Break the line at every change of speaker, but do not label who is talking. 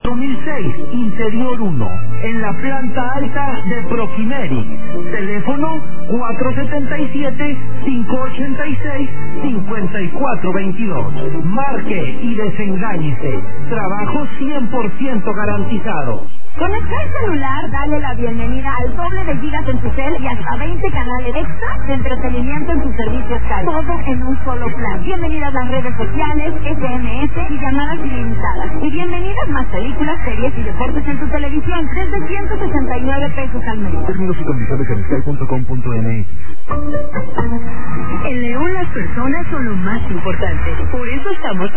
2006, Interior 1, en la planta alta de Proquimeric. Teléfono 477-586-5422. Marque y desengáñese. Trabajo 100% garantizado.
Con Sky Celular, dale la bienvenida al doble de gigas en tu cel y hasta 20 canales extra de entretenimiento en tu servicio Sky. Todo en un solo plan. Bienvenidas las redes sociales, SMS y llamadas ilimitadas. Y bienvenidas más películas, series y deportes en tu televisión desde 169 pesos al mes.
Términos y condiciones en sky.com.mx.
En León las personas son lo más importante. Por eso estamos